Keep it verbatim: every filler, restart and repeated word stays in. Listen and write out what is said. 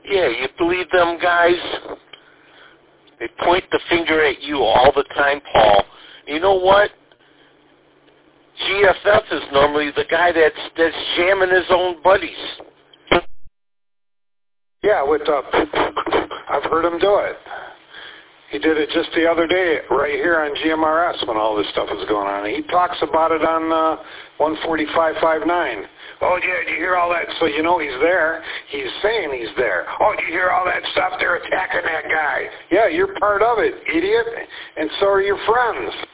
Yeah, you believe them guys? They point the finger at you all the time, Paul. You know what? G F F is normally the guy that's, that's jamming his own buddies. Yeah, with uh, I've heard him do it. He did it just the other day right here on G M R S when all this stuff was going on. He talks about it on uh, one forty-five point five nine. Oh, yeah, did you hear all that? So you know he's there. He's saying he's there. Oh, did you hear all that stuff? They're attacking that guy. Yeah, you're part of it, idiot. And so are your friends.